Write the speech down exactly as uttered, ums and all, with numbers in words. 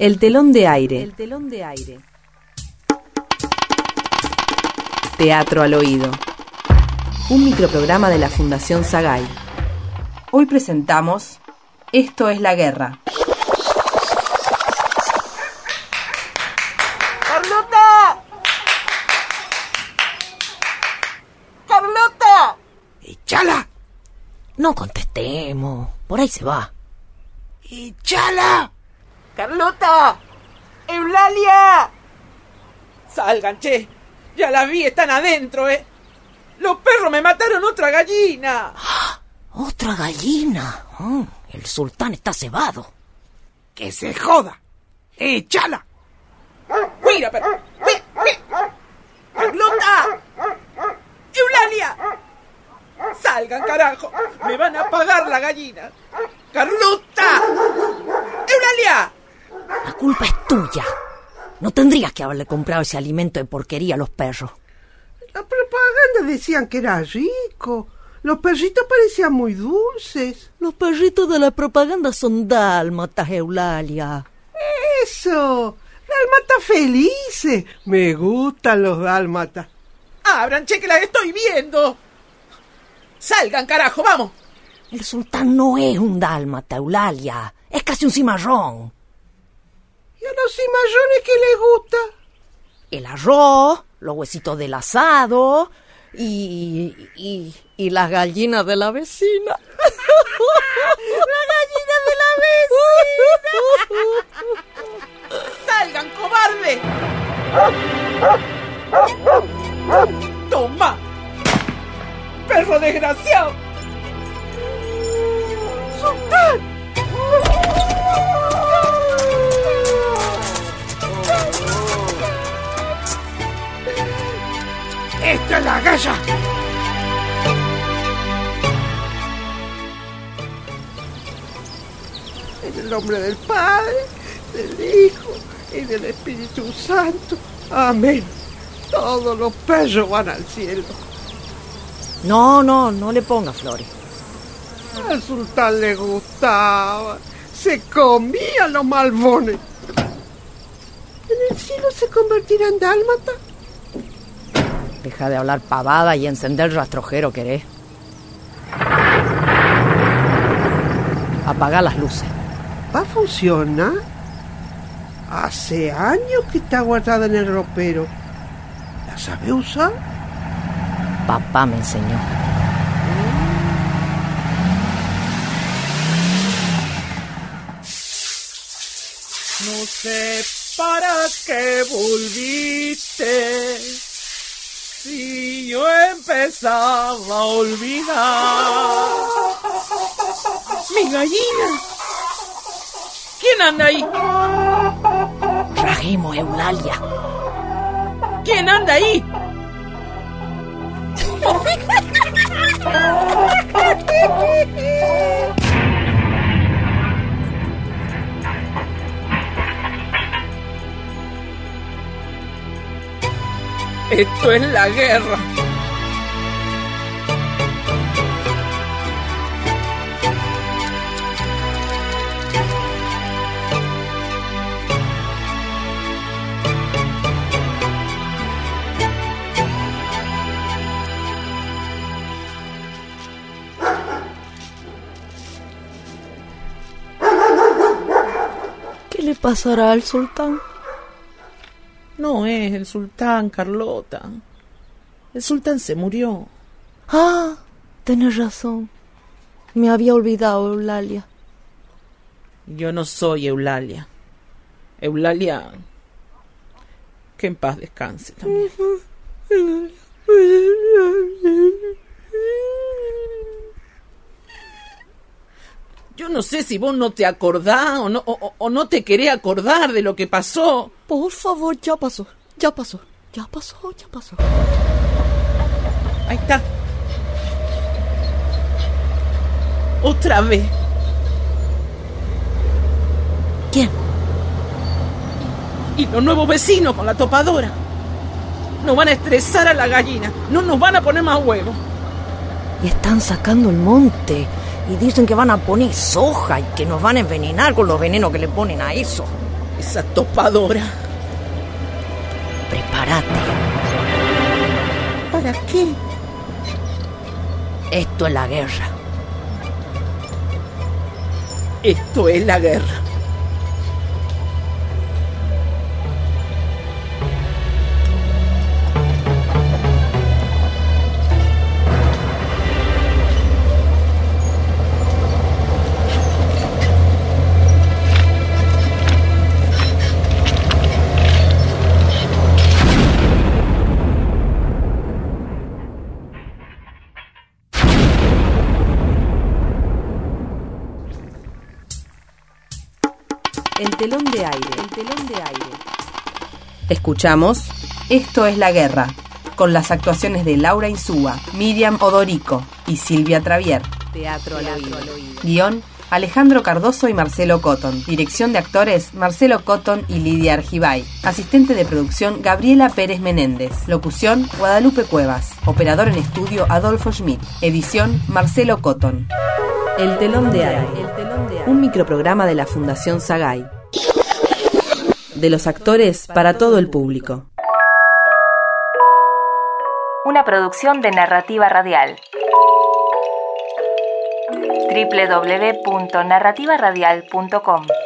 El telón de aire. El telón de aire. Teatro al oído. Un microprograma de la Fundación Sagay. Hoy presentamos Esto es la guerra. ¡Carlota! ¡Carlota! ¡Echala! No contestemos, por ahí se va. ¡Echala! ¡Carlota! ¡Eulalia! Salgan, che. Ya la vi, están adentro, ¿eh? Los perros me mataron otra gallina. ¡Ah! ¡Otra gallina! Oh, el sultán está cebado. ¡Que se joda! ¡Echala! ¡Mira, pero! ¡Mira, mira! ¡Carlota! ¡Eulalia! ¡Salgan, carajo! ¡Me van a pagar la gallina! ¡Carlota! ¡Eulalia! La culpa es tuya. No tendrías que haberle comprado ese alimento de porquería a los perros. La propaganda decían que era rico. Los perritos parecían muy dulces. Los perritos de la propaganda son dálmatas, Eulalia. ¡Eso! ¡Dálmatas felices! Me gustan los dálmatas. ¡Abran, che, que las estoy viendo! ¡Salgan, carajo, vamos! El sultán no es un dálmata, Eulalia. Es casi un cimarrón. ¿Y a los cimarrones qué les gusta? El arroz, los huesitos del asado y, y, y las gallinas de la vecina. ¡La gallina de la vecina! ¡Salgan, cobarde! ¡Toma! ¡Perro desgraciado! ¡Sultán! ¡Esta es la galla! En el nombre del Padre, del Hijo y del Espíritu Santo. Amén. Todos los perros van al cielo. No, no, no le ponga flores. Al sultán le gustaba. Se comían los malvones. ¿En el cielo se convertirá en dálmata? Deja de hablar pavada y encender el rastrojero, ¿querés? Apaga las luces. ¿Va a funcionar? Hace años que está guardada en el ropero. ¿La sabe usar? Papá me enseñó. No sé para qué volviste, si yo empezaba a olvidar. ¡Mi gallina! ¿Quién anda ahí? Rajemos, Eulalia. ¿Quién anda ahí? Esto es la guerra. ¿Qué le pasará al sultán? No es el sultán, Carlota. El sultán se murió. Ah, tenés razón. Me había olvidado, Eulalia. Yo no soy Eulalia. Eulalia, que en paz descanse también. Yo no sé si vos no te acordás o no, o, o no te querés acordar de lo que pasó. Por favor, ya pasó, ya pasó, ya pasó, ya pasó. Ahí está. Otra vez. ¿Quién? Y los nuevos vecinos con la topadora. Nos van a estresar a la gallina. No nos van a poner más huevos. Y están sacando el monte. Y dicen que van a poner soja y que nos van a envenenar con los venenos que le ponen a eso. Esa topadora. Prepárate. ¿Para qué? Esto es la guerra. Esto es la guerra. El telón de aire, el telón de aire. Escuchamos Esto es la guerra, con las actuaciones de Laura Insúa, Miriam Odorico y Silvia Travier. Teatro al oído. Guión, Alejandro Cardoso y Marcelo Cotton. Dirección de actores, Marcelo Cotton y Lidia Argibay. Asistente de producción, Gabriela Pérez Menéndez. Locución, Guadalupe Cuevas. Operador en estudio, Adolfo Schmidt. Edición, Marcelo Cotton. El telón de aire. El telón de aire. Un microprograma de la Fundación Sagay. De los actores para todo el público. Una producción de Narrativa Radial. doble u doble u doble u punto narrativa radial punto com